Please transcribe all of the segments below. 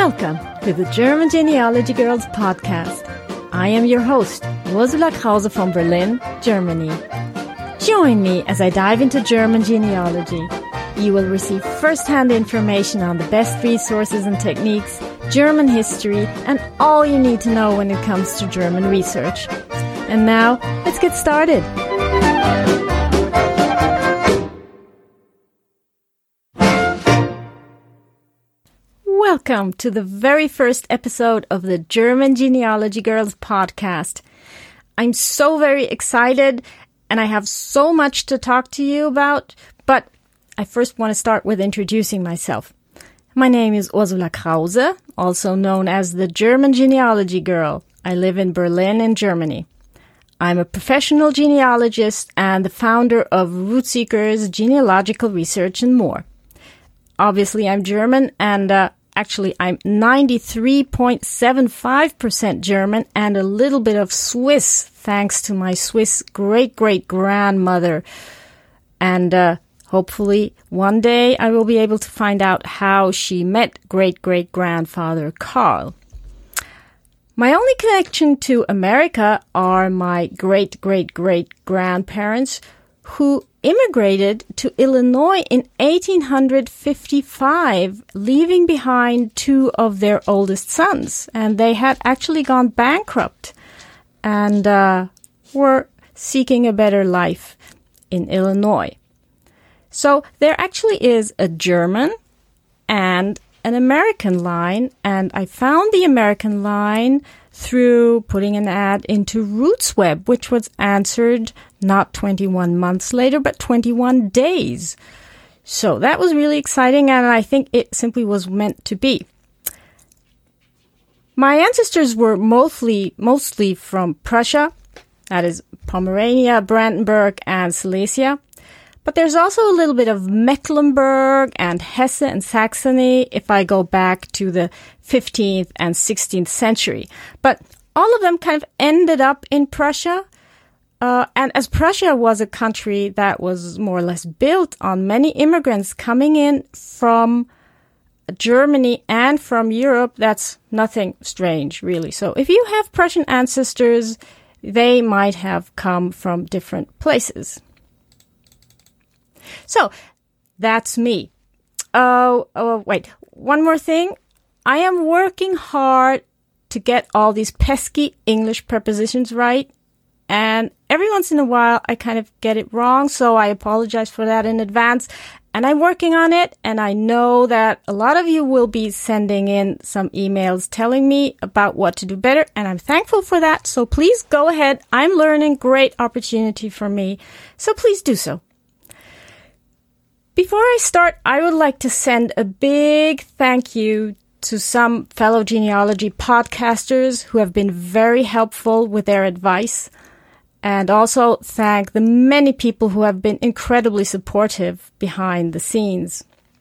Welcome to the German Genealogy Girls podcast. I am your host, Ursula Krause from Berlin, Germany. Join me as I dive into German genealogy. You will receive first-hand information on the best resources and techniques, German history, and all you need to know when it comes to German research. And now, let's get started. Welcome to the very first episode of the German Genealogy Girls podcast. I'm so very excited and I have so much to talk to you about, but I first want to start with introducing myself. My name is Ursula Krause, also known as the German Genealogy Girl. I live in Berlin in Germany. I'm a professional genealogist and the founder of Rootseekers, Genealogical Research and more. Obviously, I'm German and actually, I'm 93.75% German and a little bit of Swiss, thanks to my Swiss great-great-grandmother. And hopefully, one day I will be able to find out how she met great-great-grandfather Karl. My only connection to America are my great-great-great-grandparents who immigrated to Illinois in 1855, leaving behind two of their oldest sons. And they had actually gone bankrupt and were seeking a better life in Illinois. So there actually is a German and an American line, and I found the American line through putting an ad into RootsWeb, which was answered not 21 months later, but 21 days. So that was really exciting, and I think it simply was meant to be. My ancestors were mostly from Prussia, that is Pomerania, Brandenburg, and Silesia. But there's also a little bit of Mecklenburg and Hesse and Saxony if I go back to the 15th and 16th century. But all of them kind of ended up in Prussia. And as Prussia was a country that was more or less built on many immigrants coming in from Germany and from Europe, that's nothing strange, really. So if you have Prussian ancestors, they might have come from different places. So, that's me. Wait, one more thing. I am working hard to get all these pesky English prepositions right. And every once in a while, I kind of get it wrong. So I apologize for that in advance. And I'm working on it. And I know that a lot of you will be sending in some emails telling me about what to do better. And I'm thankful for that. So please go ahead. I'm learning. Great opportunity for me. So please do so. Before I start, I would like to send a big thank you to some fellow genealogy podcasters who have been very helpful with their advice, and also thank the many people who have been incredibly supportive behind the scenes.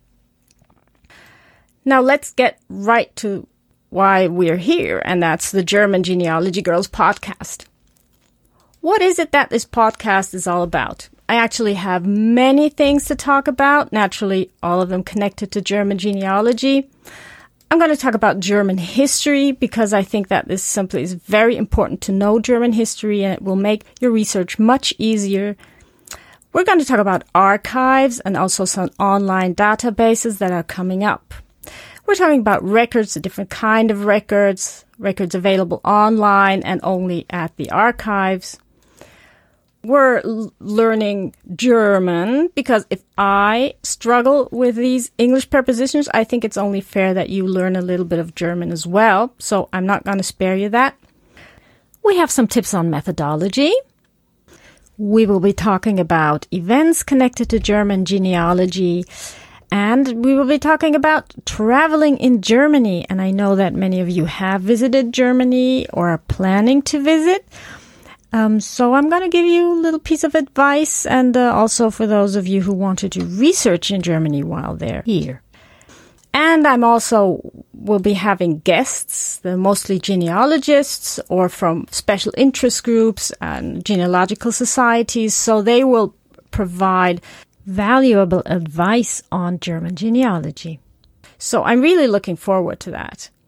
Now let's get right to why we're here, and that's the German Genealogy Girls podcast. What is it that this podcast is all about? I actually have many things to talk about, naturally all of them connected to German genealogy. I'm going to talk about German history because I think that this simply is very important to know German history and it will make your research much easier. We're going to talk about archives and also some online databases that are coming up. We're talking about records, a different kind of records available online and only at the archives. We're learning German because if I struggle with these English prepositions, I think it's only fair that you learn a little bit of German as well. So I'm not going to spare you that. We have some tips on methodology. We will be talking about events connected to German genealogy. And we will be talking about traveling in Germany. And I know that many of you have visited Germany or are planning to visit. So I'm going to give you a little piece of advice and also for those of you who want to do research in Germany while they're here. And I'm also will be having guests, they're mostly genealogists or from special interest groups and genealogical societies. So they will provide valuable advice on German genealogy. So I'm really looking forward to that.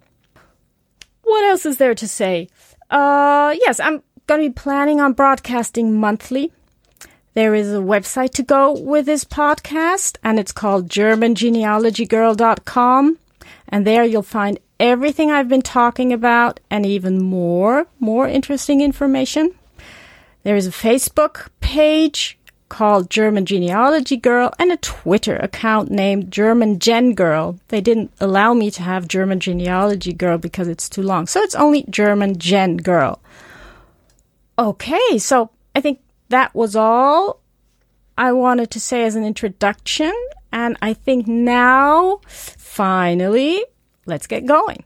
What else is there to say? Yes, I'm going to be planning on broadcasting monthly. There is a website to go with this podcast, and it's called GermanGenealogyGirl.com. And there you'll find everything I've been talking about and even more interesting information. There is a Facebook page called German Genealogy Girl and a Twitter account named German Gen Girl. They didn't allow me to have German Genealogy Girl because it's too long. So it's only German Gen Girl. Okay, so I think that was all I wanted to say as an introduction. And I think now, finally, let's get going.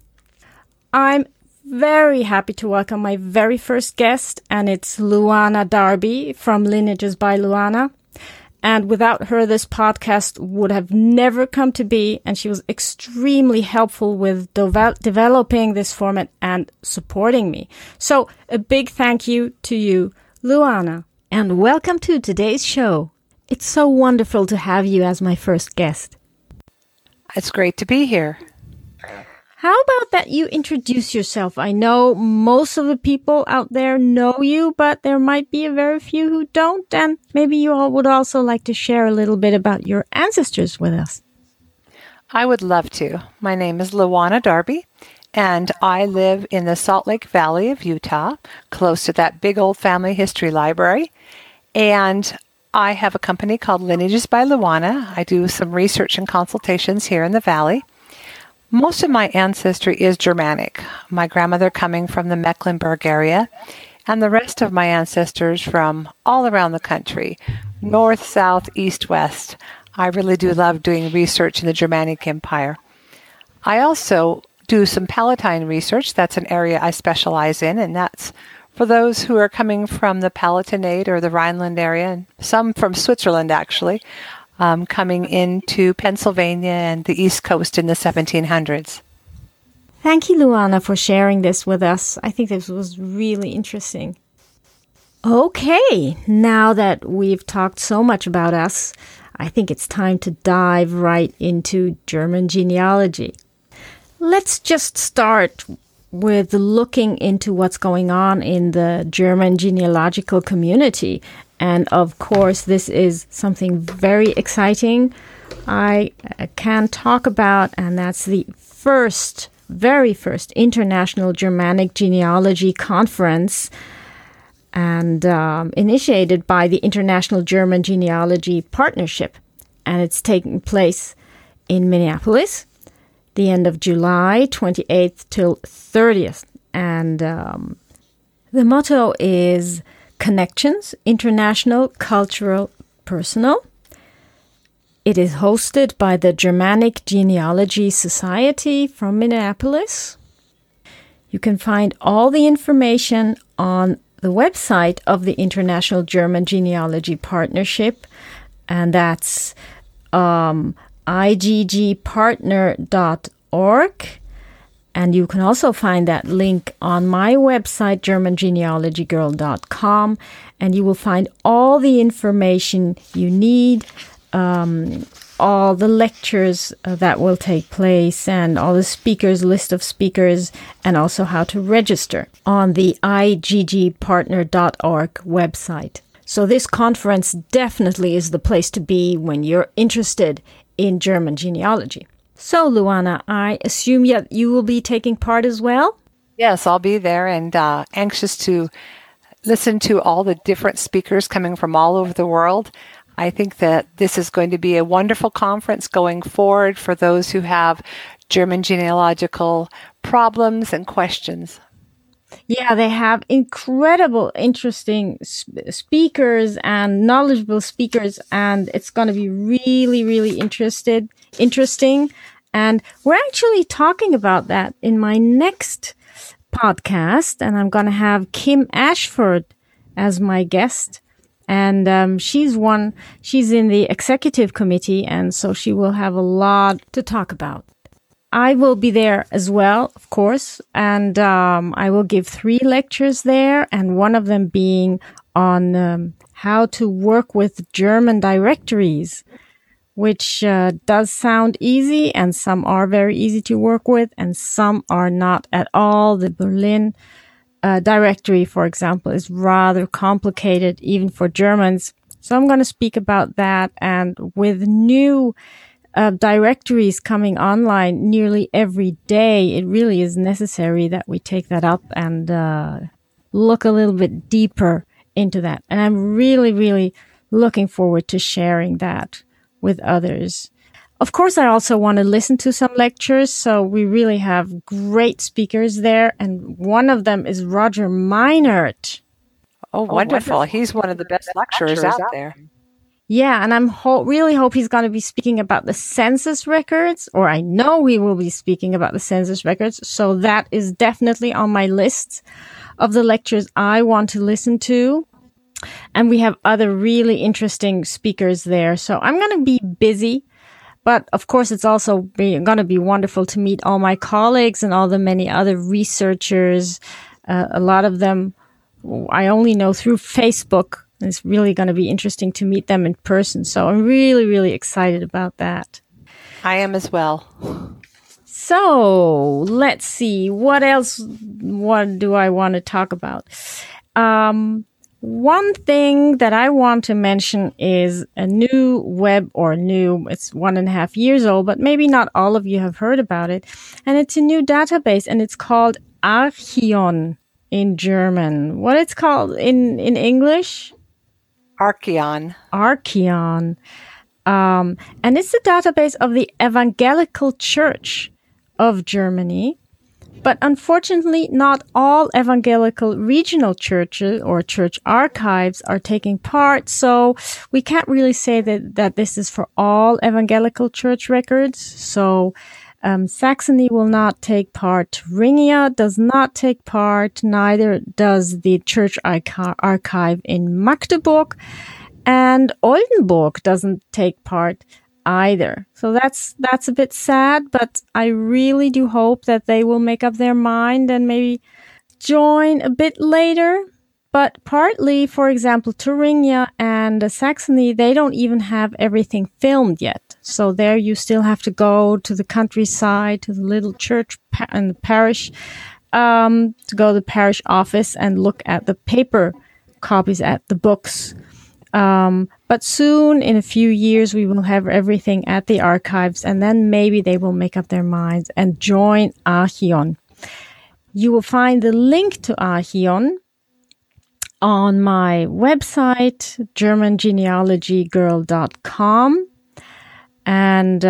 I'm very happy to welcome my very first guest, and it's Luana Darby from Lineages by Luana. And without her, this podcast would have never come to be, and she was extremely helpful with developing this format and supporting me. So a big thank you to you, Luana. And welcome to today's show. It's so wonderful to have you as my first guest. It's great to be here. How about that you introduce yourself? I know most of the people out there know you, but there might be a very few who don't, and maybe you all would also like to share a little bit about your ancestors with us. I would love to. My name is Luana Darby, and I live in the Salt Lake Valley of Utah, close to that big old family history library. And I have a company called Lineages by Luana. I do some research and consultations here in the valley. Most of my ancestry is Germanic, my grandmother coming from the Mecklenburg area, and the rest of my ancestors from all around the country, north, south, east, west. I really do love doing research in the Germanic Empire. I also do some Palatine research. That's an area I specialize in, and that's for those who are coming from the Palatinate or the Rhineland area, and some from Switzerland, actually. Coming into Pennsylvania and the East Coast in the 1700s. Thank you, Luana, for sharing this with us. I think this was really interesting. Okay, now that we've talked so much about us, I think it's time to dive right into German genealogy. Let's just start with looking into what's going on in the German genealogical community. And of course, this is something very exciting I can talk about, and that's the very first International Germanic Genealogy Conference, and initiated by the International German Genealogy Partnership. And it's taking place in Minneapolis, the end of July 28th till 30th. And the motto is Connections, International, Cultural, Personal. It is hosted by the Germanic Genealogy Society from Minneapolis. You can find all the information on the website of the International German Genealogy Partnership, and that's iggpartner.org. And you can also find that link on my website, GermanGenealogyGirl.com, and you will find all the information you need, all the lectures that will take place, and all the speakers, list of speakers, and also how to register on the iggpartner.org website. So this conference definitely is the place to be when you're interested in German genealogy. So, Luana, I assume you will be taking part as well? Yes, I'll be there, and anxious to listen to all the different speakers coming from all over the world. I think that this is going to be a wonderful conference going forward for those who have German genealogical problems and questions. Yeah, they have incredible, interesting speakers and knowledgeable speakers, and it's going to be really, really interesting. And we're actually talking about that in my next podcast, and I'm going to have Kim Ashford as my guest. And she's in the executive committee, and so she will have a lot to talk about. I will be there as well, of course, and I will give 3 lectures there, and one of them being on how to work with German directories, which does sound easy, and some are very easy to work with, and some are not at all. The Berlin directory, for example, is rather complicated, even for Germans. So I'm going to speak about that. And with new directories coming online nearly every day, it really is necessary that we take that up and look a little bit deeper into that. And I'm really, really looking forward to sharing that with others. Of course, I also want to listen to some lectures. So we really have great speakers there. And one of them is Roger Meinert. Oh, wonderful. He's one of the best lecturers out there. Yeah, and I'm really hope he's going to be speaking about the census records, or I know he will be speaking about the census records. So that is definitely on my list of the lectures I want to listen to. And we have other really interesting speakers there. So I'm going to be busy. But of course, it's also going to be wonderful to meet all my colleagues and all the many other researchers. A lot of them I only know through Facebook. It's really going to be interesting to meet them in person. So I'm really, really excited about that. I am as well. So let's see. What else? What do I want to talk about? One thing that I want to mention is a new it's 1.5 years old, but maybe not all of you have heard about it. And it's a new database, and it's called Archion in German. What it's called in English? Archion. Archion. And it's the database of the Evangelical Church of Germany. But unfortunately, not all evangelical regional churches or church archives are taking part. So we can't really say that this is for all evangelical church records. So Saxony will not take part. Thuringia does not take part. Neither does the church archive in Magdeburg. And Oldenburg doesn't take part either. So that's a bit sad, but I really do hope that they will make up their mind and maybe join a bit later. But partly, for example, Thuringia and Saxony, they don't even have everything filmed yet. So there you still have to go to the countryside, to the little church and the parish, to go to the parish office and look at the paper copies at the books. But soon, in a few years, we will have everything at the archives, and then maybe they will make up their minds and join Archion. You will find the link to Archion on my website, germangenealogygirl.com. And,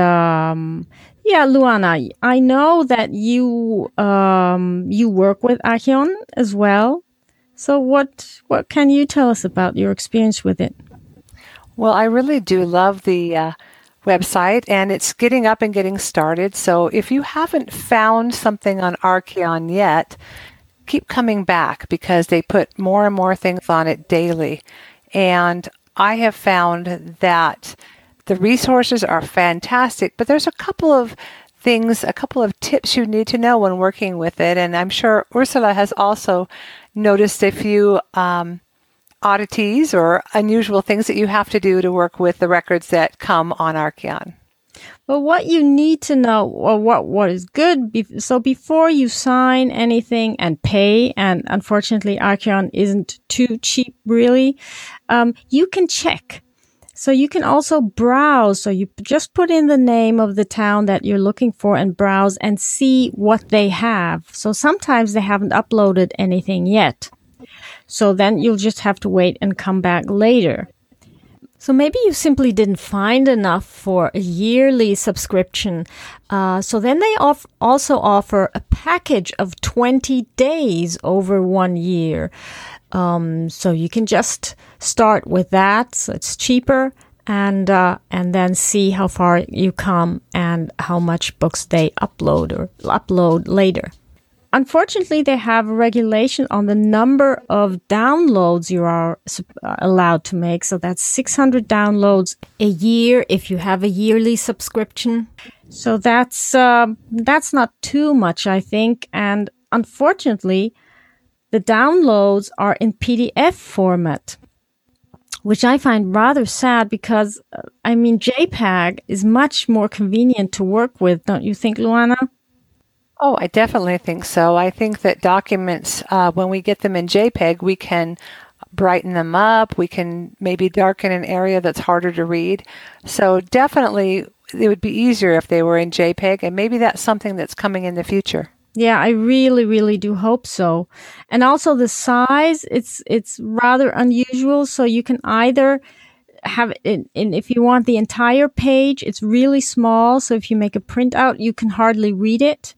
Luana, I know that you work with Archion as well. So what can you tell us about your experience with it? Well, I really do love the website, and it's getting up and getting started. So if you haven't found something on Archion yet, keep coming back because they put more and more things on it daily. And I have found that the resources are fantastic, but there's a couple of tips you need to know when working with it. And I'm sure Ursula has also noticed a few oddities or unusual things that you have to do to work with the records that come on Archion. Well, what you need to know, or what is good, so before you sign anything and pay, and unfortunately Archion isn't too cheap really, you can check. So you can also browse. So you just put in the name of the town that you're looking for and browse and see what they have. So sometimes they haven't uploaded anything yet. So then you'll just have to wait and come back later. So maybe you simply didn't find enough for a yearly subscription. So then they also offer a package of 20 days over 1 year. So you can just start with that. So it's cheaper, and then see how far you come and how much books they upload later. Unfortunately, they have a regulation on the number of downloads you are allowed to make. So that's 600 downloads a year if you have a yearly subscription. So that's not too much, I think. And unfortunately, the downloads are in PDF format, which I find rather sad because, JPEG is much more convenient to work with, don't you think, Luana? Oh, I definitely think so. I think that documents, when we get them in JPEG, we can brighten them up. We can maybe darken an area that's harder to read. So definitely it would be easier if they were in JPEG, and maybe that's something that's coming in the future. Yeah, I really, really do hope so. And also the size, it's rather unusual. So you can either have it in, if you want the entire page, it's really small. So if you make a printout, you can hardly read it.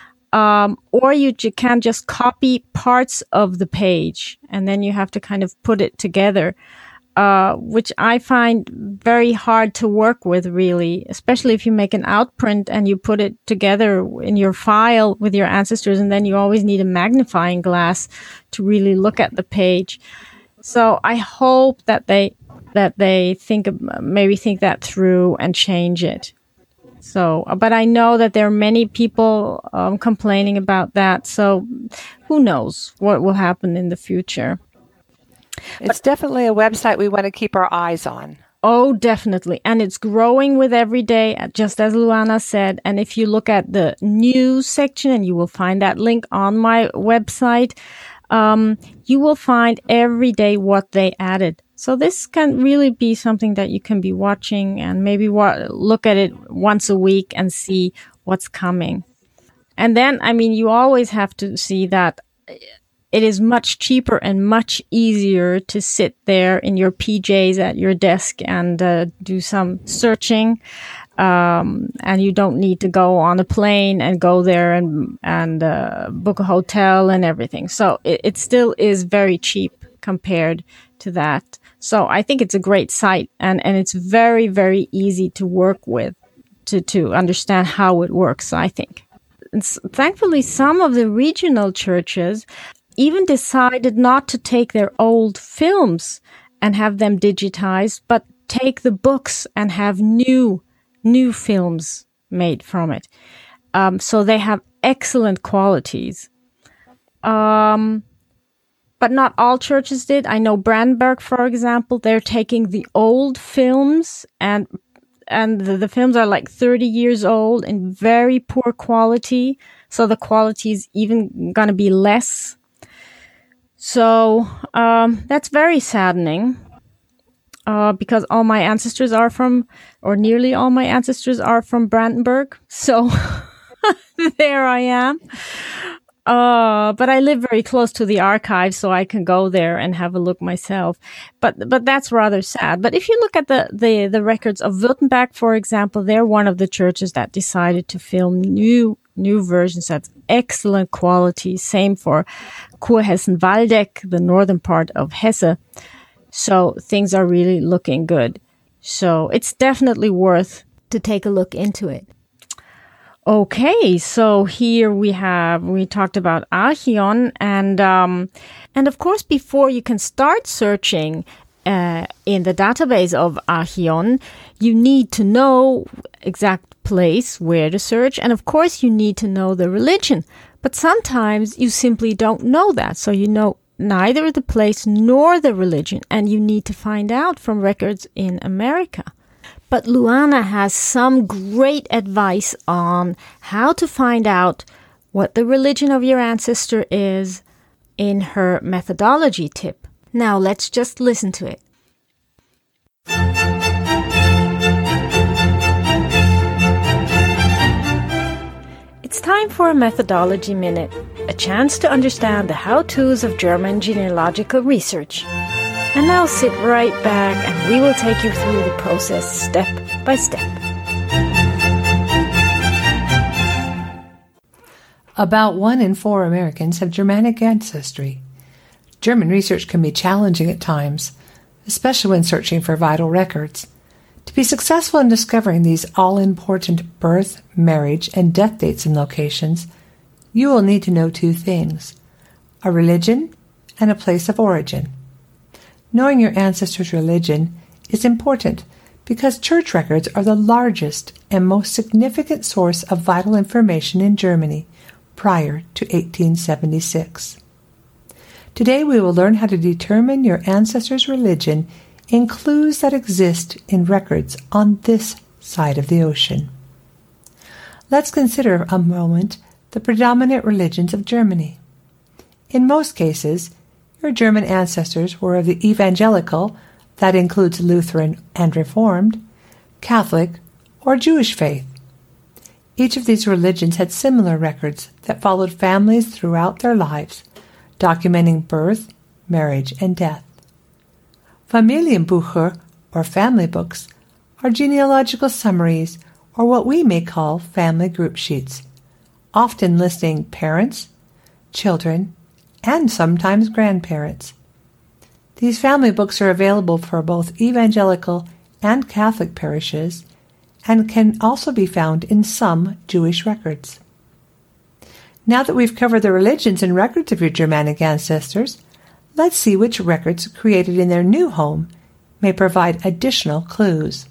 Or you can just copy parts of the page and then you have to kind of put it together, which I find very hard to work with, really, especially if you make an outprint and you put it together in your file with your ancestors, and then you always need a magnifying glass to really look at the page. So I hope that they think that through and change it. So, but I know that there are many people complaining about that. So who knows what will happen in the future. It's definitely a website we want to keep our eyes on. Oh, definitely. And it's growing with every day, just as Luana said. And if you look at the news section, and you will find that link on my website, you will find every day what they added. So this can really be something that you can be watching and maybe look at it once a week and see what's coming. And then, you always have to see that it is much cheaper and much easier to sit there in your PJs at your desk and do some searching. And you don't need to go on a plane and go there and book a hotel and everything. So it still is very cheap compared to that. So I think it's a great site, and it's very, very easy to work with to understand how it works, I think. And thankfully, some of the regional churches even decided not to take their old films and have them digitized, but take the books and have new films made from it. So they have excellent qualities. But not all churches did. I know Brandenburg, for example, they're taking the old films and the films are like 30 years old in very poor quality. So the quality is even going to be less. So that's very saddening because all my ancestors are from, or nearly all my ancestors are from Brandenburg. So there I am. But I live very close to the archive, so I can go there and have a look myself. But that's rather sad. But if you look at the records of Württemberg, for example, they're one of the churches that decided to film new versions. That's excellent quality. Same for Kurhessen-Waldeck, the northern part of Hesse. So things are really looking good. So it's definitely worth to take a look into it. Okay, so here we talked about Archeon, and of course, before you can start searching in the database of Archeon, you need to know exact place where to search, and of course, you need to know the religion. But sometimes you simply don't know that, so you know neither the place nor the religion, and you need to find out from records in America. But Luana has some great advice on how to find out what the religion of your ancestor is in her methodology tip. Now let's just listen to it. It's time for a Methodology Minute, a chance to understand the how-tos of German genealogical research. And now sit right back and we will take you through the process step by step. About 1 in 4 Americans have Germanic ancestry. German research can be challenging at times, especially when searching for vital records. To be successful in discovering these all-important birth, marriage, and death dates and locations, you will need to know 2 things: a religion and a place of origin. Knowing your ancestors' religion is important because church records are the largest and most significant source of vital information in Germany prior to 1876. Today we will learn how to determine your ancestors' religion in clues that exist in records on this side of the ocean. Let's consider a moment the predominant religions of Germany. In most cases, your German ancestors were of the evangelical, that includes Lutheran and Reformed, Catholic, or Jewish faith. Each of these religions had similar records that followed families throughout their lives, documenting birth, marriage, and death. Familienbücher, or family books, are genealogical summaries, or what we may call family group sheets, often listing parents, children, and sometimes grandparents. These family books are available for both evangelical and Catholic parishes and can also be found in some Jewish records. Now that we've covered the religions and records of your Germanic ancestors, let's see which records created in their new home may provide additional clues.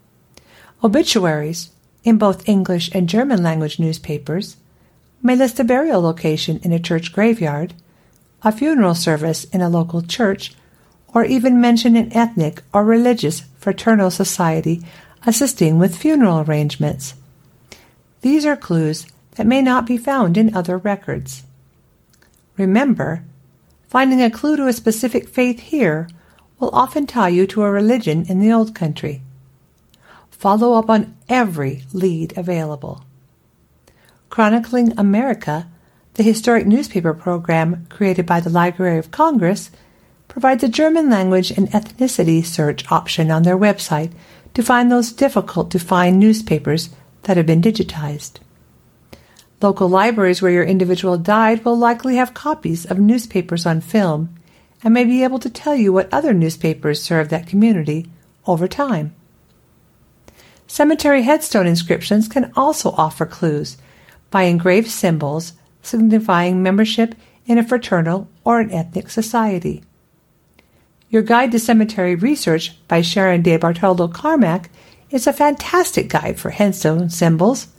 Obituaries, in both English and German language newspapers, may list a burial location in a church graveyard, a funeral service in a local church, or even mention an ethnic or religious fraternal society assisting with funeral arrangements. These are clues that may not be found in other records. Remember, finding a clue to a specific faith here will often tie you to a religion in the old country. Follow up on every lead available. Chronicling America, the historic newspaper program created by the Library of Congress, provides a German language and ethnicity search option on their website to find those difficult-to-find newspapers that have been digitized. Local libraries where your individual died will likely have copies of newspapers on film and may be able to tell you what other newspapers served that community over time. Cemetery headstone inscriptions can also offer clues by engraved symbols signifying membership in a fraternal or an ethnic society. Your Guide to Cemetery Research by Sharon de Bartoldo Carmack is a fantastic guide for headstone symbols.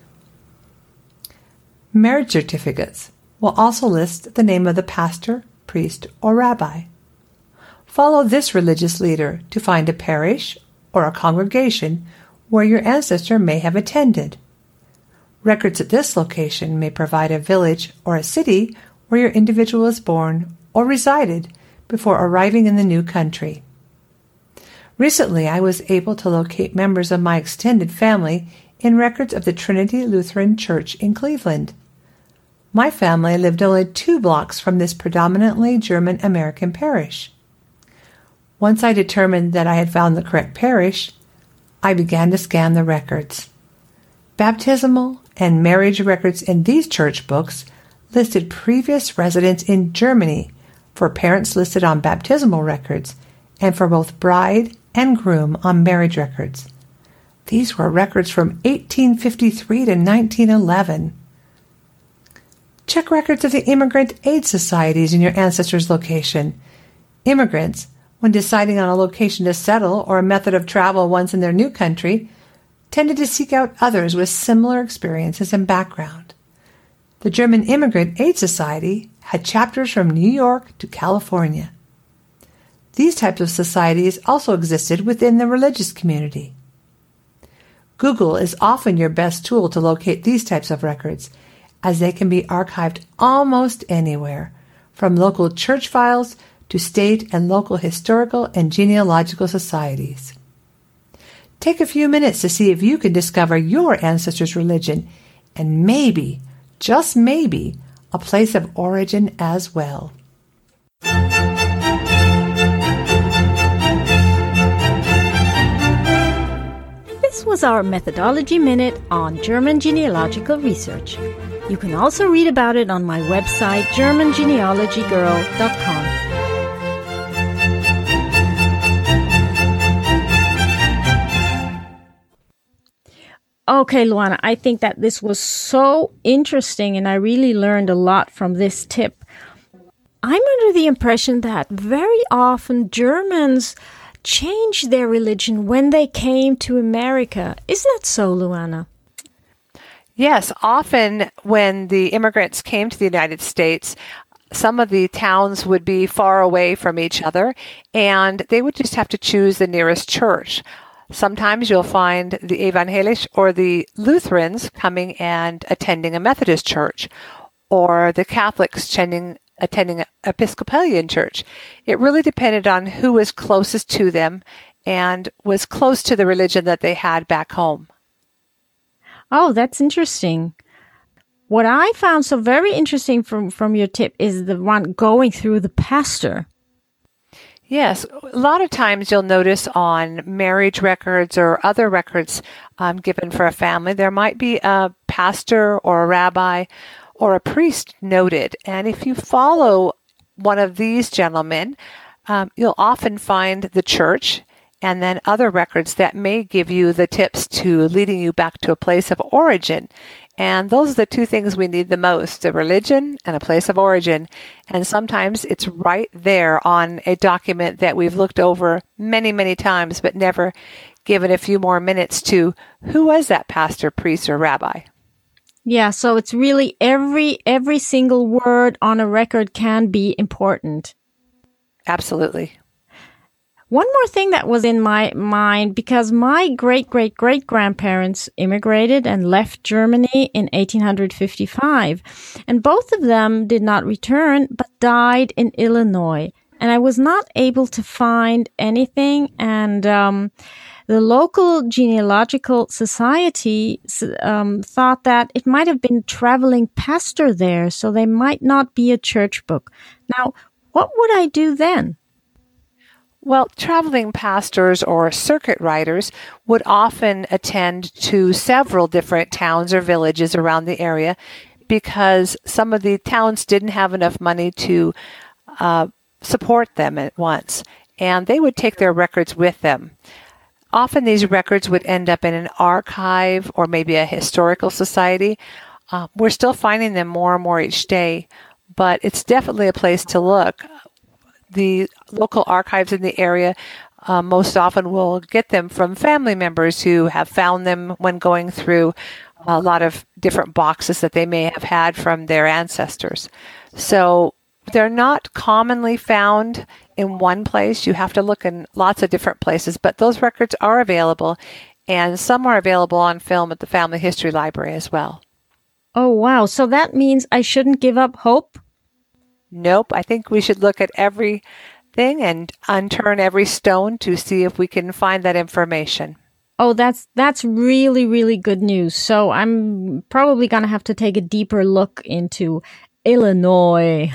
Marriage certificates will also list the name of the pastor, priest, or rabbi. Follow this religious leader to find a parish or a congregation where your ancestor may have attended. Records at this location may provide a village or a city where your individual was born or resided before arriving in the new country. Recently, I was able to locate members of my extended family in records of the Trinity Lutheran Church in Cleveland. My family lived only 2 blocks from this predominantly German-American parish. Once I determined that I had found the correct parish, I began to scan the records. Baptismal and marriage records in these church books listed previous residents in Germany for parents listed on baptismal records and for both bride and groom on marriage records. These were records from 1853 to 1911. Check records of the immigrant aid societies in your ancestors' location. Immigrants, when deciding on a location to settle or a method of travel once in their new country, tended to seek out others with similar experiences and background. The German Immigrant Aid Society had chapters from New York to California. These types of societies also existed within the religious community. Google is often your best tool to locate these types of records, as they can be archived almost anywhere, from local church files to state and local historical and genealogical societies. Take a few minutes to see if you can discover your ancestors' religion and maybe, just maybe, a place of origin as well. This was our Methodology Minute on German genealogical research. You can also read about it on my website, GermanGenealogyGirl.com. Okay, Luana, I think that this was so interesting and I really learned a lot from this tip. I'm under the impression that very often Germans changed their religion when they came to America. Is that so, Luana? Yes, often when the immigrants came to the United States, some of the towns would be far away from each other, and they would just have to choose the nearest church. Sometimes you'll find the Evangelisch or the Lutherans coming and attending a Methodist church, or the Catholics attending an Episcopalian church. It really depended on who was closest to them and was close to the religion that they had back home. Oh, that's interesting. What I found so very interesting from your tip is the one going through the pastor. Yes, a lot of times you'll notice on marriage records or other records given for a family, there might be a pastor or a rabbi or a priest noted. And if you follow one of these gentlemen, you'll often find the church and then other records that may give you the tips to leading you back to a place of origin. And those are the two things we need the most, the religion and a place of origin. And sometimes it's right there on a document that we've looked over many, many times, but never given a few more minutes to who was that pastor, priest, or rabbi. Yeah, so it's really every single word on a record can be important. Absolutely. One more thing that was in my mind, because my great-great-great-grandparents immigrated and left Germany in 1855, and both of them did not return, but died in Illinois. And I was not able to find anything, and the local genealogical society thought that it might have been a traveling pastor there, so they might not be a church book. Now, what would I do then? Well, traveling pastors or circuit riders would often attend to several different towns or villages around the area because some of the towns didn't have enough money to support them at once, and they would take their records with them. Often these records would end up in an archive or maybe a historical society. We're still finding them more and more each day, but it's definitely a place to look. The local archives in the area most often will get them from family members who have found them when going through a lot of different boxes that they may have had from their ancestors. So they're not commonly found in one place. You have to look in lots of different places, but those records are available, and some are available on film at the Family History Library as well. Oh, wow. So that means I shouldn't give up hope? Nope. I think we should look at everything and unturn every stone to see if we can find that information. Oh, that's really, really good news. So I'm probably going to have to take a deeper look into Illinois.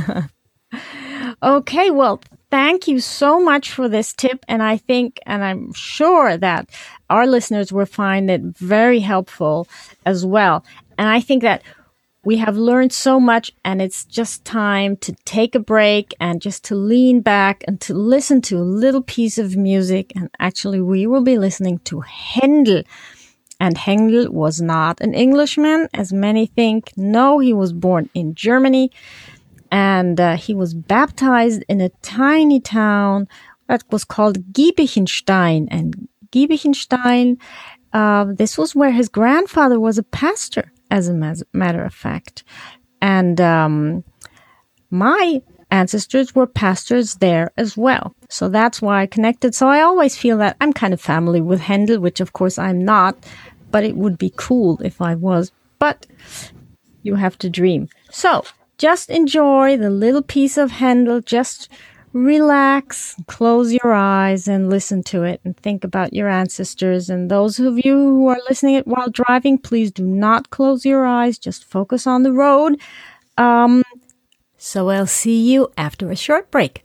Okay, well, thank you so much for this tip. And I think, and I'm sure that our listeners will find it very helpful as well. And I think that we have learned so much, and it's just time to take a break and just to lean back and to listen to a little piece of music. And actually, we will be listening to Handel. And Handel was not an Englishman, as many think. No, he was born in Germany, and he was baptized in a tiny town that was called Giebichenstein. And Giebichenstein, this was where his grandfather was a pastor, as a matter of fact. And my ancestors were pastors there as well. So that's why I connected. So I always feel that I'm kind of family with Handel, which of course I'm not, but it would be cool if I was. But you have to dream. So just enjoy the little piece of Handel. Just relax, close your eyes and listen to it and think about your ancestors. And those of you who are listening it while driving, please do not close your eyes. Just focus on the road. So I'll see you after a short break.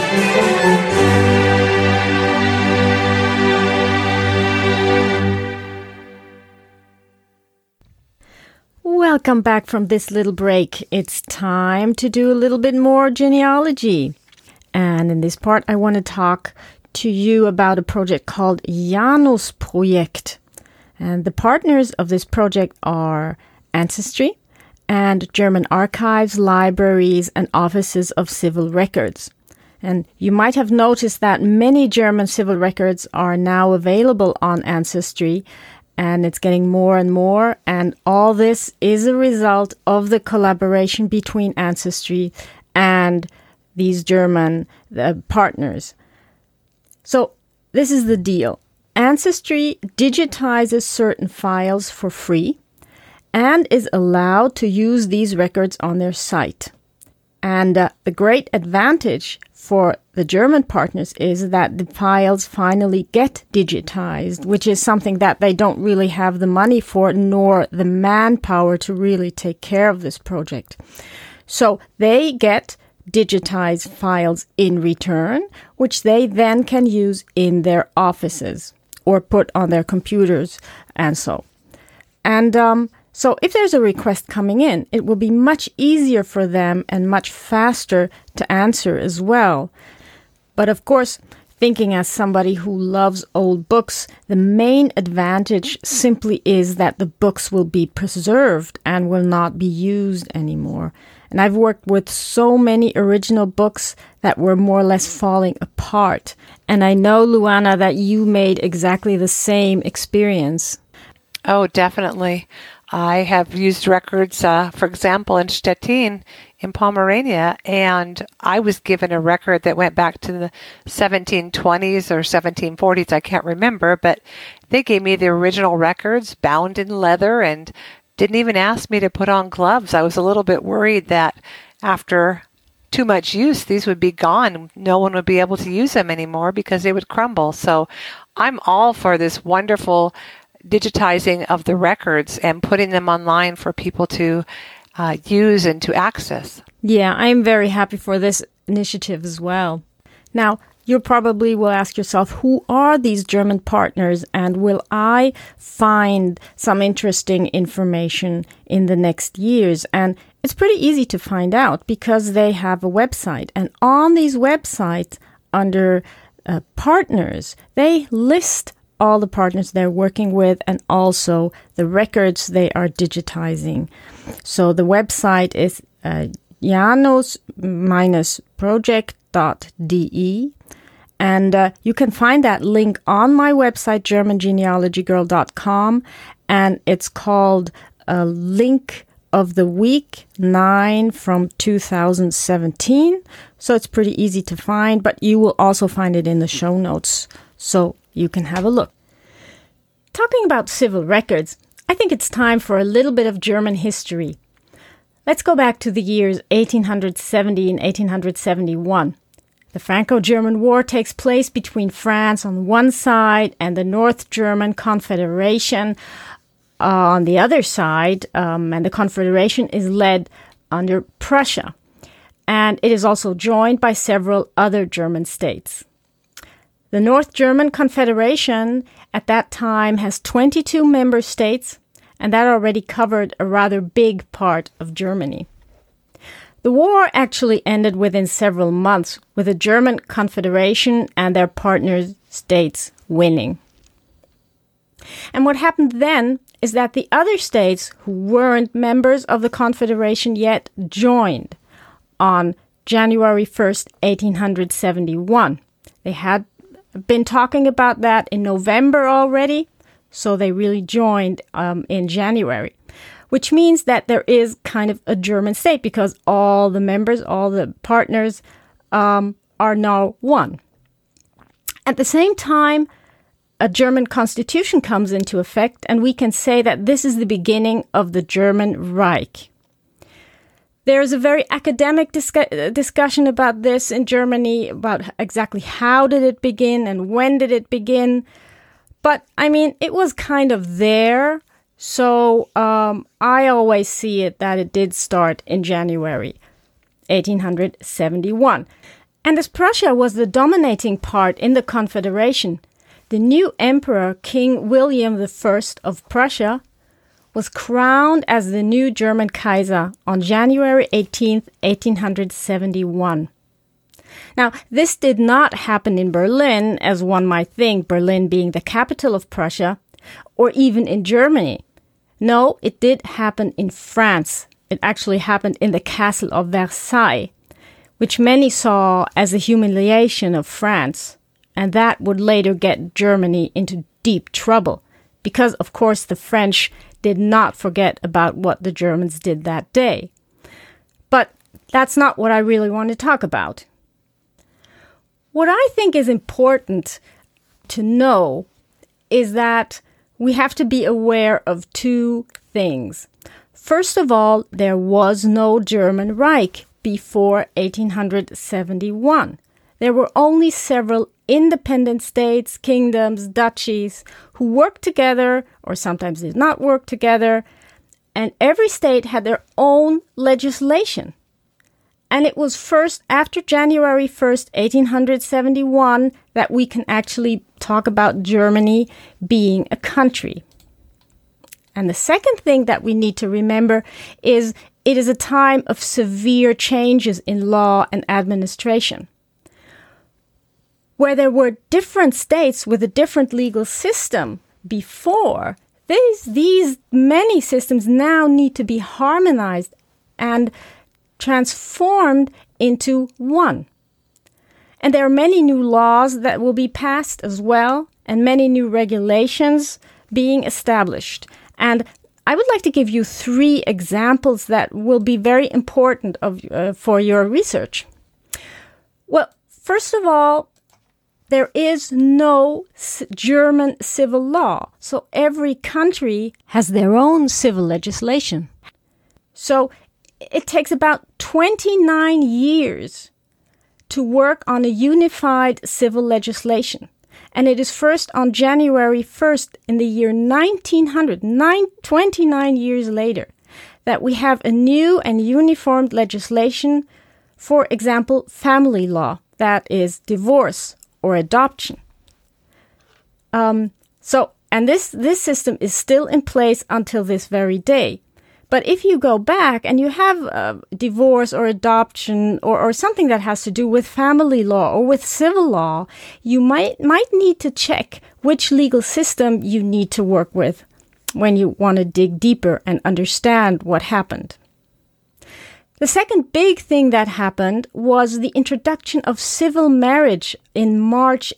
Welcome back from this little break. It's time to do a little bit more genealogy. And in this part, I want to talk to you about a project called Janus-Projekt. And the partners of this project are Ancestry and German archives, libraries, and offices of civil records. And you might have noticed that many German civil records are now available on Ancestry, and it's getting more and more. And all this is a result of the collaboration between Ancestry and these German partners. So this is the deal. Ancestry digitizes certain files for free and is allowed to use these records on their site. And the great advantage for the German partners is that the files finally get digitized, which is something that they don't really have the money for, nor the manpower to really take care of this project. So they get digitized files in return, which they then can use in their offices or put on their computers and so. And so if there's a request coming in, it will be much easier for them and much faster to answer as well. But of course, thinking as somebody who loves old books, the main advantage simply is that the books will be preserved and will not be used anymore. And I've worked with so many original books that were more or less falling apart. And I know, Luana, that you made exactly the same experience. Oh, definitely. I have used records, for example, in Stettin in Pomerania, and I was given a record that went back to the 1720s or 1740s. I can't remember, but they gave me the original records bound in leather and didn't even ask me to put on gloves. I was a little bit worried that after too much use, these would be gone. No one would be able to use them anymore because they would crumble. So I'm all for this wonderful digitizing of the records and putting them online for people to use and to access. Yeah, I'm very happy for this initiative as well. Now, you probably will ask yourself, who are these German partners, and will I find some interesting information in the next years? And it's pretty easy to find out because they have a website. And on these websites, under partners, they list all the partners they're working with and also the records they are digitizing. So the website is janus-projekt.de. And you can find that link on my website, GermanGenealogyGirl.com, and it's called Link of the Week 9 from 2017. So it's pretty easy to find, but you will also find it in the show notes, so you can have a look. Talking about civil records, I think it's time for a little bit of German history. Let's go back to the years 1870 and 1871. The Franco-German War takes place between France on one side and the North German Confederation on the other side, and the Confederation is led under Prussia. And it is also joined by several other German states. The North German Confederation at that time has 22 member states, and that already covered a rather big part of Germany. The war actually ended within several months, with the German Confederation and their partner states winning. And what happened then is that the other states who weren't members of the Confederation yet joined on January 1st, 1871. They had been talking about that in November already, so they really joined in January, which means that there is kind of a German state because all the members, all the partners are now one. At the same time, a German constitution comes into effect, and we can say that this is the beginning of the German Reich. There's a very academic discussion about this in Germany, about exactly how did it begin and when did it begin. But, I mean, it was kind of there. So I always see it that it did start in January 1871. And as Prussia was the dominating part in the Confederation, the new emperor, King William I of Prussia, was crowned as the new German Kaiser on January 18, 1871. Now, this did not happen in Berlin, as one might think, Berlin being the capital of Prussia, or even in Germany. No, it did happen in France. It actually happened in the castle of Versailles, which many saw as a humiliation of France, and that would later get Germany into deep trouble, because, of course, the French did not forget about what the Germans did that day. But that's not what I really want to talk about. What I think is important to know is that we have to be aware of two things. First of all, there was no German Reich before 1871. There were only several independent states, kingdoms, duchies, who worked together or sometimes did not work together, and every state had their own legislation. And it was first after January 1st, 1871, that we can actually talk about Germany being a country. And the second thing that we need to remember is it is a time of severe changes in law and administration. Where there were different states with a different legal system before, these many systems now need to be harmonized and transformed into one. And there are many new laws that will be passed as well, and many new regulations being established. And I would like to give you 3 examples that will be very important for your research. Well, first of all, there is no German civil law, so every country has their own civil legislation. So it takes about 29 years to work on a unified civil legislation. And it is first on January 1st in the year 1900, 29 years later, that we have a new and uniformed legislation, for example, family law, that is divorce or adoption. And this system is still in place until this very day. But if you go back and you have divorce or adoption or something that has to do with family law or with civil law, you might need to check which legal system you need to work with when you want to dig deeper and understand what happened. The second big thing that happened was the introduction of civil marriage in March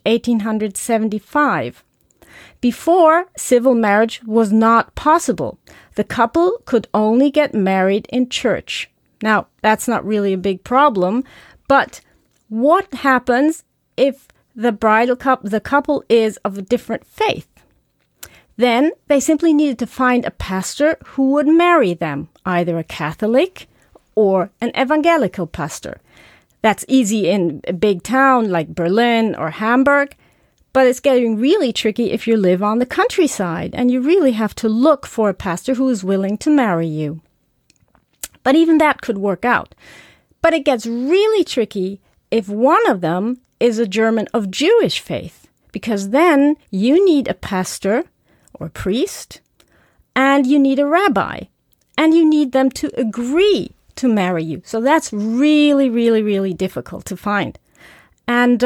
1875. Before, civil marriage was not possible. The couple could only get married in church. Now, that's not really a big problem, but what happens if the couple is of a different faith? Then they simply needed to find a pastor who would marry them, either a Catholic or an evangelical pastor. That's easy in a big town like Berlin or Hamburg, but it's getting really tricky if you live on the countryside and you really have to look for a pastor who is willing to marry you. But even that could work out. But it gets really tricky if one of them is a German of Jewish faith, because then you need a pastor or priest and you need a rabbi and you need them to agree to marry you. So that's really, really, really difficult to find. And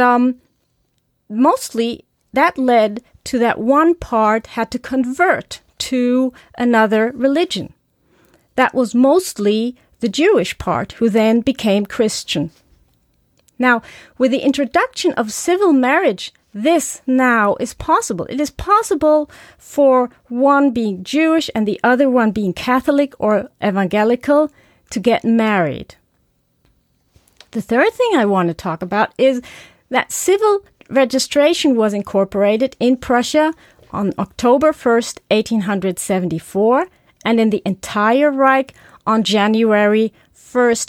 mostly that led to that one part had to convert to another religion. That was mostly the Jewish part, who then became Christian. Now, with the introduction of civil marriage, this now is possible. It is possible for one being Jewish and the other one being Catholic or evangelical to get married. The third thing I want to talk about is that civil registration was incorporated in Prussia on October 1st, 1874, and in the entire Reich on January 1st,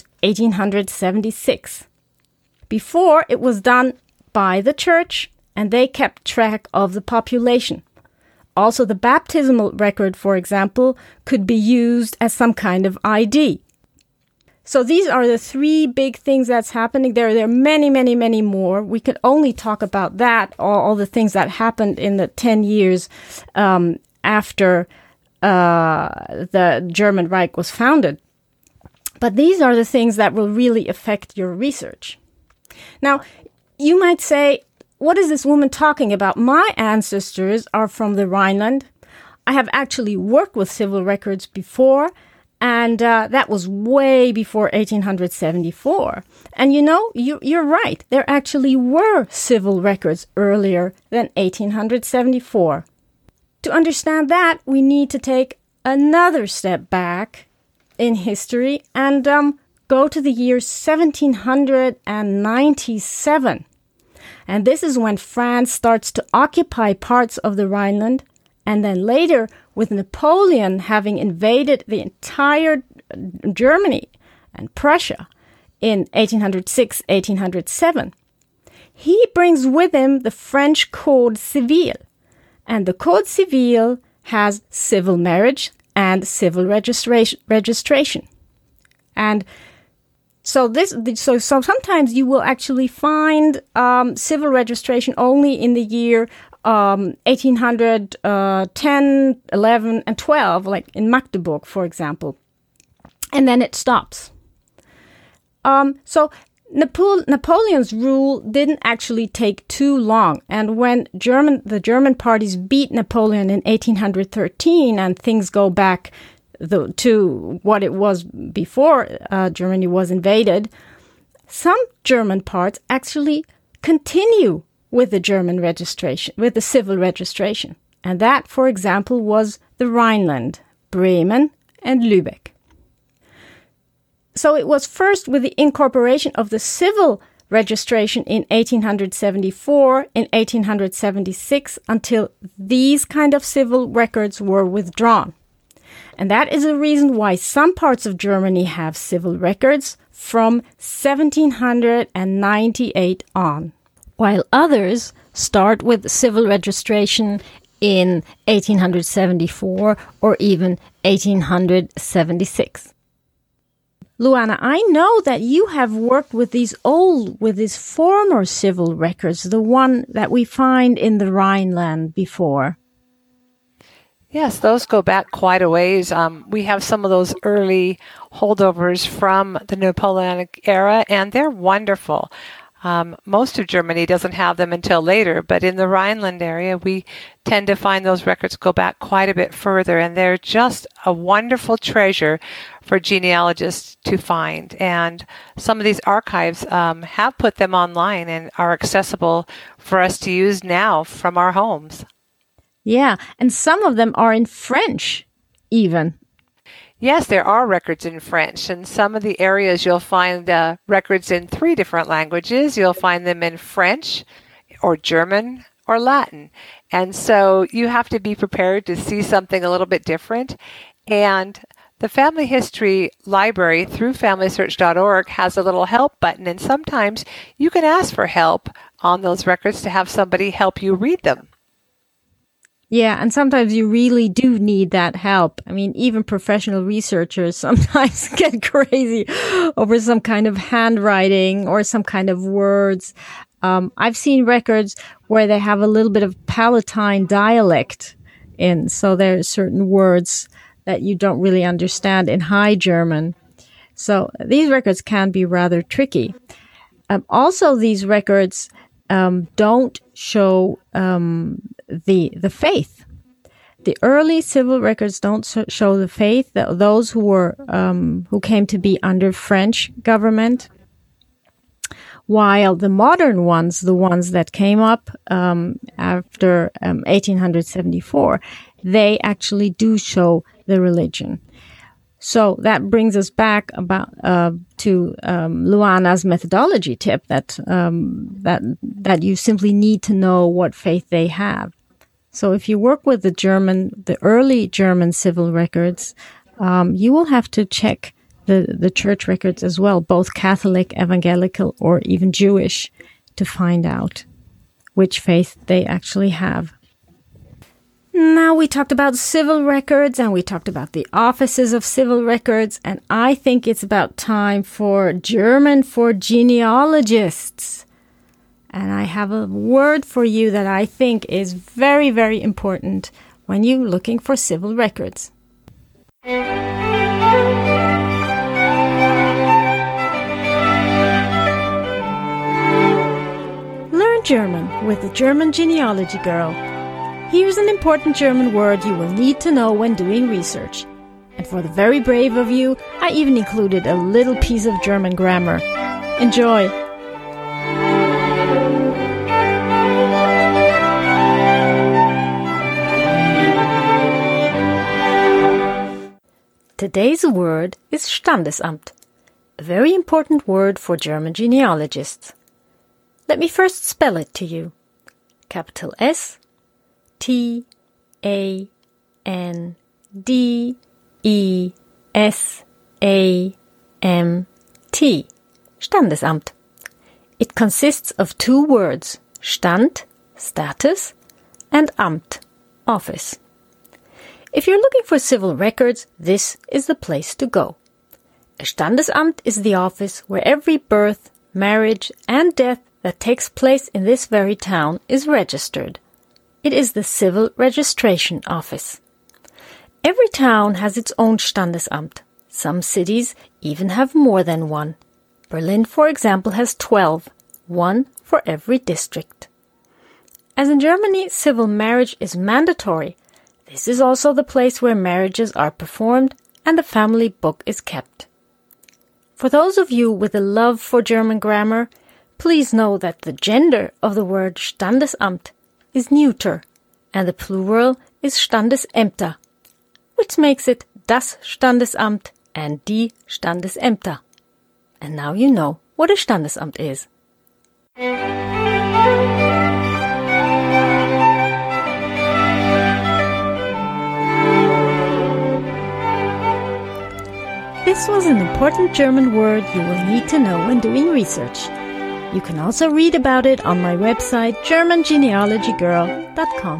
1876. Before, it was done by the church, and they kept track of the population. Also, the baptismal record, for example, could be used as some kind of ID. So these are the three big things that's happening. There are many, many, many more. We could only talk about that, all the things that happened in the 10 years after the German Reich was founded. But these are the things that will really affect your research. Now, you might say, what is this woman talking about? My ancestors are from the Rhineland. I have actually worked with civil records before, and that was way before 1874. And you know, you're right. There actually were civil records earlier than 1874. To understand that, we need to take another step back in history and go to the year 1797. And this is when France starts to occupy parts of the Rhineland. And then later, with Napoleon having invaded the entire Germany and Prussia in 1806, 1807, he brings with him the French Code Civil. And the Code Civil has civil marriage and civil registration. And so sometimes you will actually find civil registration only in the year 1810, 11, and 12, like in Magdeburg, for example. And then it stops. So Napoleon's rule didn't actually take too long. And when the German parties beat Napoleon in 1813 and things go back to what it was before Germany was invaded, some German parts actually continue with the German registration, with the civil registration. And that, for example, was the Rhineland, Bremen, and Lübeck. So it was first with the incorporation of the civil registration in 1874, in 1876, until these kind of civil records were withdrawn. And that is a reason why some parts of Germany have civil records from 1798 on, while others start with civil registration in 1874 or even 1876. Luana, I know that you have worked with these former civil records, the one that we find in the Rhineland before. Yes, those go back quite a ways. We have some of those early holdovers from the Napoleonic era, and they're wonderful. Most of Germany doesn't have them until later, but in the Rhineland area, we tend to find those records go back quite a bit further, and they're just a wonderful treasure for genealogists to find. And some of these archives have put them online and are accessible for us to use now from our homes. Yeah, and some of them are in French, even. Yes, there are records in French. In some of the areas, you'll find records in 3 different languages. You'll find them in French or German or Latin. And so you have to be prepared to see something a little bit different. And the Family History Library through FamilySearch.org has a little help button. And sometimes you can ask for help on those records to have somebody help you read them. Yeah, and sometimes you really do need that help. I mean, even professional researchers sometimes get crazy over some kind of handwriting or some kind of words. I've seen records where they have a little bit of Palatine dialect in, so there are certain words that you don't really understand in High German. So these records can be rather tricky. Also, these records don't show the faith. The early civil records don't show the faith. Those who came to be under French government, while the modern ones, the ones that came up after 1874, they actually do show the religion. So that brings us back to Luana's methodology tip that you simply need to know what faith they have. So if you work with the early German civil records, you will have to check the church records as well, both Catholic, Evangelical, or even Jewish, to find out which faith they actually have. Now we talked about civil records and we talked about the offices of civil records, and I think it's about time for German for genealogists. And I have a word for you that I think is very, very important when you're looking for civil records. Learn German with the German Genealogy Girl. Here's an important German word you will need to know when doing research. And for the very brave of you, I even included a little piece of German grammar. Enjoy! Today's word is Standesamt, a very important word for German genealogists. Let me first spell it to you. Capital S, T, A, N, D, E, S, A, M, T. Standesamt. It consists of two words, Stand, status, and Amt, office. If you're looking for civil records, this is the place to go. A Standesamt is the office where every birth, marriage, and death that takes place in this very town is registered. It is the civil registration office. Every town has its own Standesamt. Some cities even have more than one. Berlin, for example, has 12, one for every district. As in Germany, civil marriage is mandatory. This is also the place where marriages are performed and the family book is kept. For those of you with a love for German grammar, please know that the gender of the word Standesamt is neuter and the plural is Standesämter, which makes it das Standesamt and die Standesämter. And now you know what a Standesamt is. This was an important German word you will need to know when doing research. You can also read about it on my website germangenealogygirl.com.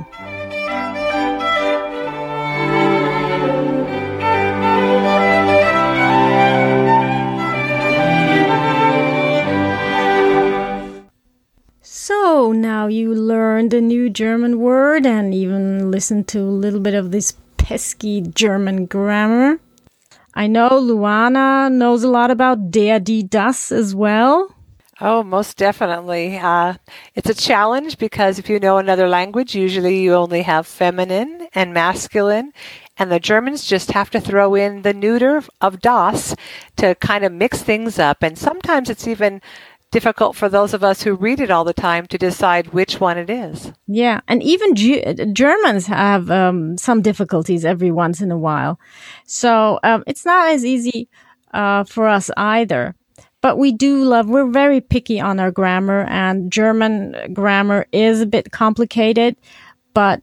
So now you learned a new German word and even listened to a little bit of this pesky German grammar. I know Luana knows a lot about der, die, das as well. Oh, most definitely. It's a challenge because if you know another language, usually you only have feminine and masculine, and the Germans just have to throw in the neuter of das to kind of mix things up. And sometimes it's even difficult for those of us who read it all the time to decide which one it is. Yeah, and even Germans have some difficulties every once in a while. So it's not as easy for us either. But we're very picky on our grammar, and German grammar is a bit complicated. But,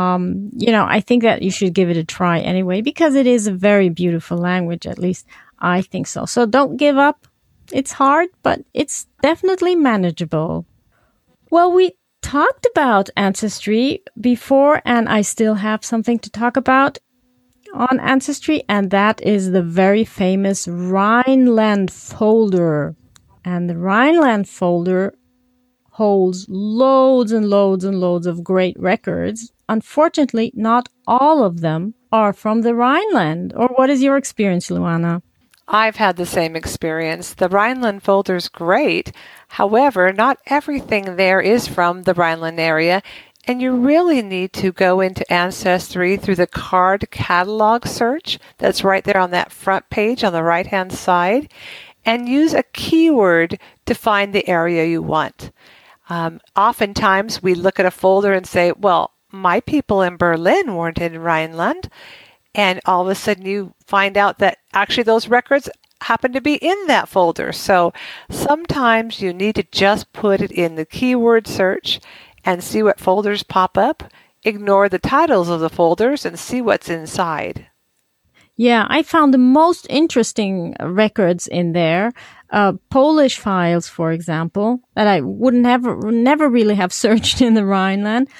I think that you should give it a try anyway, because it is a very beautiful language, at least I think so. So don't give up. It's hard, but it's definitely manageable. Well, we talked about ancestry before, and I still have something to talk about on ancestry, and that is the very famous Rhineland folder. And the Rhineland folder holds loads and loads and loads of great records. Unfortunately, not all of them are from the Rhineland. Or what is your experience, Luana? I've had the same experience. The Rhineland folder's great. However, not everything there is from the Rhineland area, and you really need to go into Ancestry through the card catalog search that's right there on that front page on the right-hand side, and use a keyword to find the area you want. Oftentimes, we look at a folder and say, well, my people in Berlin weren't in Rhineland. And all of a sudden you find out that actually those records happen to be in that folder. So sometimes you need to just put it in the keyword search and see what folders pop up. Ignore the titles of the folders and see what's inside. Yeah, I found the most interesting records in there. Polish files, for example, that I would never really have searched in the Rhineland.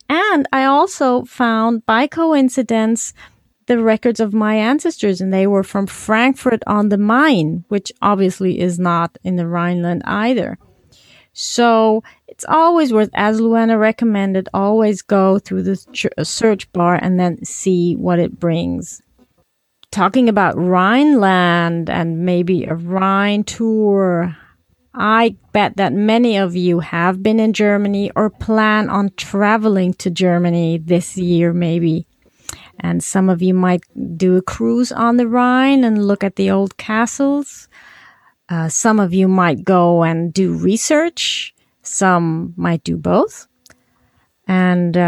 And I also found, by coincidence, the records of my ancestors, and they were from Frankfurt on the Main, which obviously is not in the Rhineland either. So it's always worth, as Luana recommended, always go through the search bar and then see what it brings. Talking about Rhineland and maybe a Rhine tour, I bet that many of you have been in Germany or plan on traveling to Germany this year maybe. And some of you might do a cruise on the Rhine and look at the old castles. Some of you might go and do research. Some might do both. And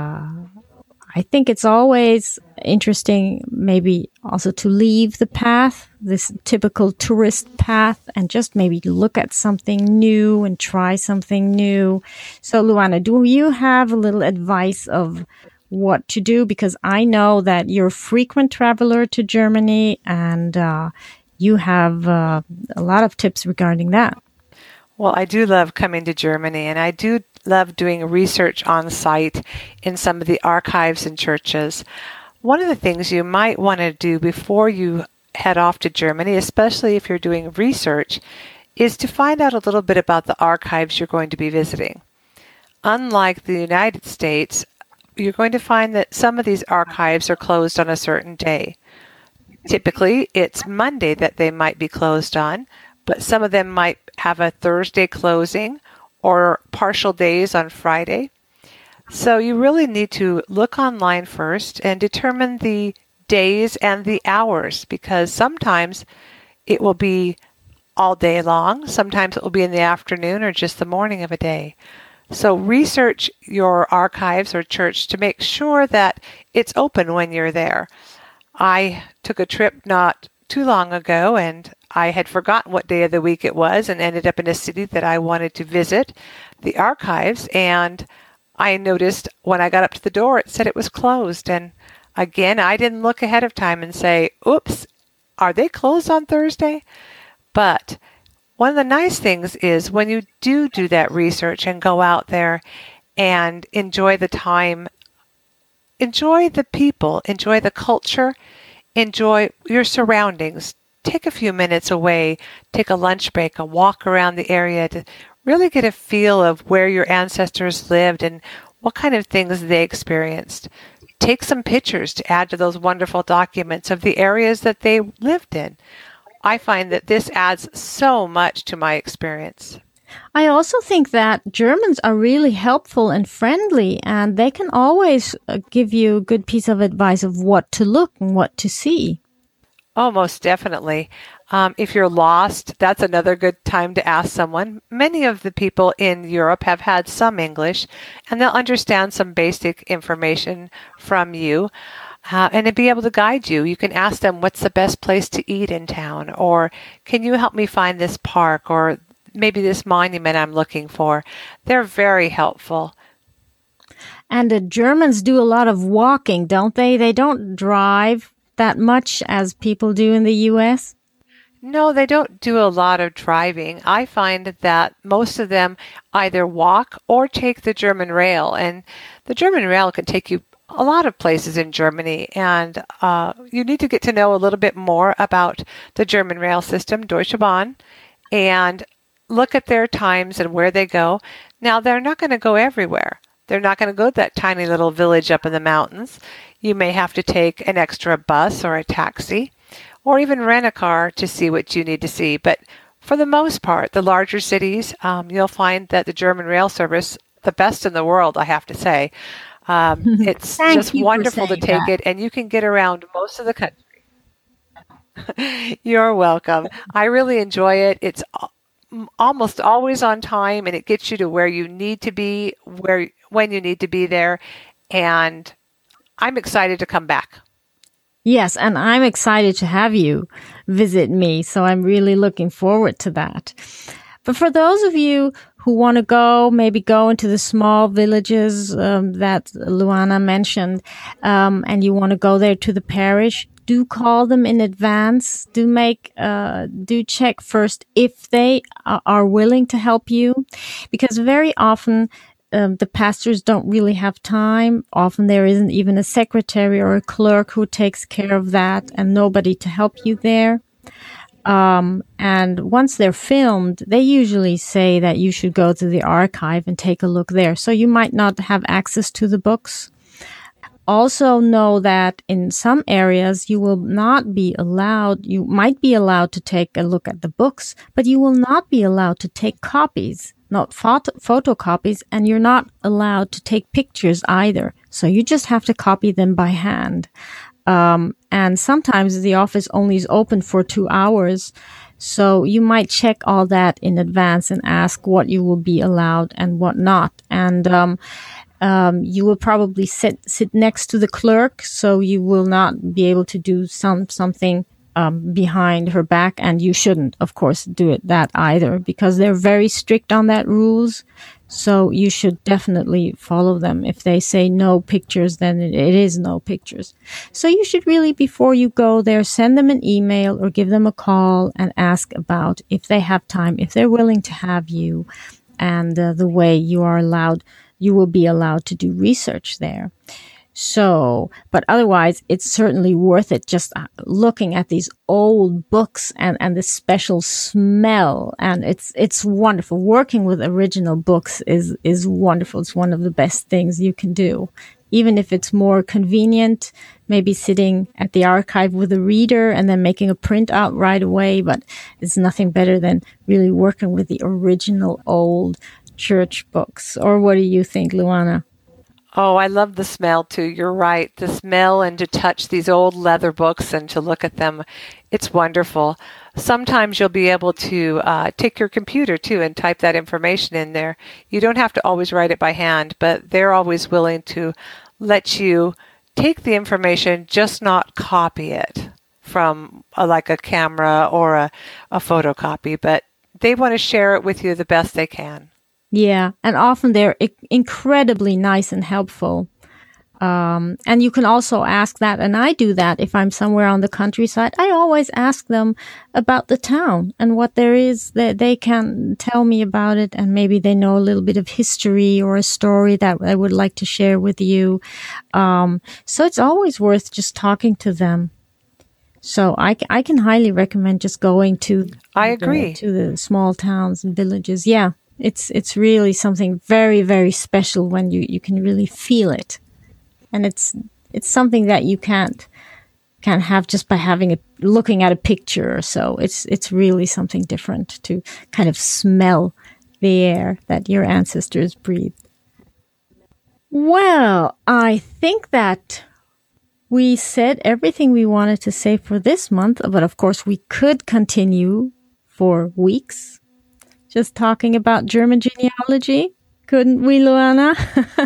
I think it's always interesting maybe also to leave the path, this typical tourist path, and just maybe look at something new and try something new. So, Luana, do you have a little advice of what to do? Because I know that you're a frequent traveler to Germany, and you have a lot of tips regarding that. Well, I do love coming to Germany, and I do love doing research on site in some of the archives and churches. One of the things you might want to do before you head off to Germany, especially if you're doing research, is to find out a little bit about the archives you're going to be visiting. Unlike the United States, you're going to find that some of these archives are closed on a certain day. Typically, it's Monday that they might be closed on, but some of them might have a Thursday closing or partial days on Friday. So you really need to look online first and determine the days and the hours, because sometimes it will be all day long, sometimes it will be in the afternoon or just the morning of a day. So research your archives or church to make sure that it's open when you're there. I took a trip not too long ago, and I had forgotten what day of the week it was and ended up in a city that I wanted to visit the archives, and I noticed when I got up to the door it said it was closed. And again, I didn't look ahead of time and say, oops, are they closed on Thursday? But one of the nice things is when you do that research and go out there and enjoy the time, enjoy the people, enjoy the culture, enjoy your surroundings. Take a few minutes away, take a lunch break, a walk around the area to really get a feel of where your ancestors lived and what kind of things they experienced. Take some pictures to add to those wonderful documents of the areas that they lived in. I find that this adds so much to my experience. I also think that Germans are really helpful and friendly, and they can always give you a good piece of advice of what to look and what to see. Oh, most definitely. If you're lost, that's another good time to ask someone. Many of the people in Europe have had some English, and they'll understand some basic information from you. And to be able to guide you, you can ask them, what's the best place to eat in town? Or can you help me find this park or maybe this monument I'm looking for? They're very helpful. And the Germans do a lot of walking, don't they? They don't drive that much as people do in the U.S.? No, they don't do a lot of driving. I find that most of them either walk or take the German rail. And the German rail can take you a lot of places in Germany, and you need to get to know a little bit more about the German rail system, Deutsche Bahn, and look at their times and where they go. Now, they're not going to go everywhere. They're not going to go to that tiny little village up in the mountains. You may have to take an extra bus or a taxi, or even rent a car to see what you need to see. But for the most part, the larger cities, you'll find that the German rail service, the best in the world, I have to say. It's just wonderful to take it, and you can get around most of the country. You're welcome. I really enjoy it. It's almost always on time, and it gets you to where you need to be, when you need to be there. And I'm excited to come back. Yes, and I'm excited to have you visit me, so I'm really looking forward to that. But for those of you who want to go, maybe go into the small villages that Luana mentioned, and you want to go there to the parish, do call them in advance. Do check first if they are willing to help you, because very often the pastors don't really have time. Often there isn't even a secretary or a clerk who takes care of that, and nobody to help you there. And once they're filmed, they usually say that you should go to the archive and take a look there. So you might not have access to the books. Also know that in some areas you will not be allowed, you might be allowed to take a look at the books, but you will not be allowed to take copies, not photocopies, and you're not allowed to take pictures either. So you just have to copy them by hand. And sometimes the office only is open for 2 hours. So you might check all that in advance and ask what you will be allowed and what not. And, you will probably sit next to the clerk. So you will not be able to do something, behind her back. And you shouldn't, of course, do that either, because they're very strict on that rules. So you should definitely follow them. If they say no pictures, then it is no pictures. So you should really, before you go there, send them an email or give them a call and ask about if they have time, if they're willing to have you, and the way you will be allowed to do research there. So, but otherwise, it's certainly worth it just looking at these old books and the special smell. And it's wonderful. Working with original books is wonderful. It's one of the best things you can do. Even if it's more convenient, maybe sitting at the archive with a reader and then making a printout right away. But it's nothing better than really working with the original old church books. Or what do you think, Luana? Oh, I love the smell too. You're right. The smell, and to touch these old leather books and to look at them, it's wonderful. Sometimes you'll be able to take your computer too and type that information in there. You don't have to always write it by hand, but they're always willing to let you take the information, just not copy it from like a camera or a photocopy, but they want to share it with you the best they can. Yeah, and often they're incredibly nice and helpful. And you can also ask that, and I do that if I'm somewhere on the countryside. I always ask them about the town and what there is that they can tell me about it, and maybe they know a little bit of history or a story that I would like to share with you. So it's always worth just talking to them. So I can highly recommend just going to the small towns and villages. Yeah. It's really something very, very special when you can really feel it. And it's something that you can't have just by looking at a picture or so. It's really something different to kind of smell the air that your ancestors breathed. Well, I think that we said everything we wanted to say for this month, but of course we could continue for weeks just talking about German genealogy. Couldn't we, Luana?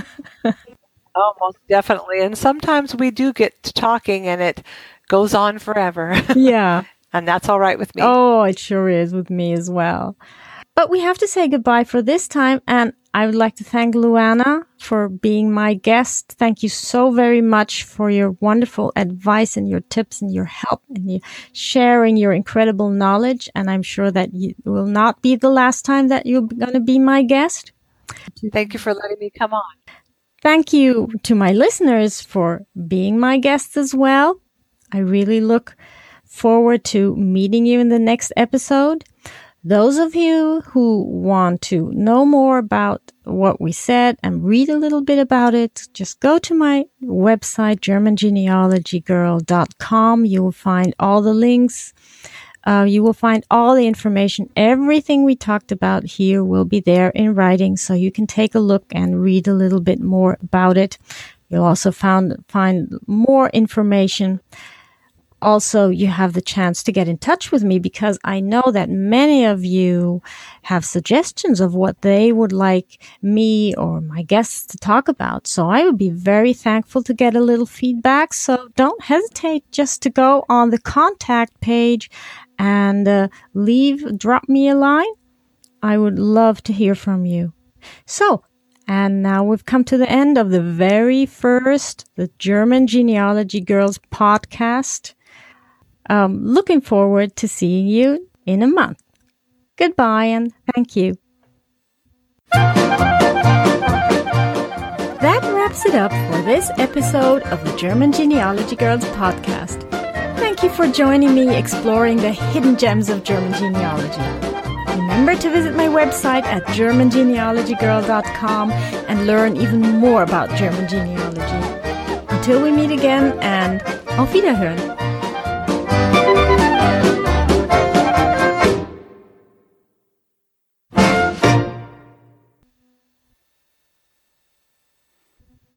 Oh, most definitely. And sometimes we do get to talking and it goes on forever. Yeah. And that's all right with me. Oh, it sure is with me as well. But we have to say goodbye for this time. And I would like to thank Luana for being my guest. Thank you so very much for your wonderful advice and your tips and your help and you sharing your incredible knowledge. And I'm sure that it will not be the last time that you're going to be my guest. Thank you for letting me come on. Thank you to my listeners for being my guests as well. I really look forward to meeting you in the next episode. Those of you who want to know more about what we said and read a little bit about it, just go to my website, GermanGenealogyGirl.com. You will find all the links. You will find all the information. Everything we talked about here will be there in writing, so you can take a look and read a little bit more about it. You'll also find more information. Also, you have the chance to get in touch with me because I know that many of you have suggestions of what they would like me or my guests to talk about. So I would be very thankful to get a little feedback. So don't hesitate just to go on the contact page and drop me a line. I would love to hear from you. So, and now we've come to the end of the very first, the German Genealogy Girls podcast. Looking forward to seeing you in a month. Goodbye and thank you. wraps it up for this episode of the German Genealogy Girls podcast. Thank you for joining me exploring the hidden gems of German genealogy. Remember to visit my website at germangenealogygirl.com and learn even more about German genealogy. Until we meet again, and auf Wiederhören!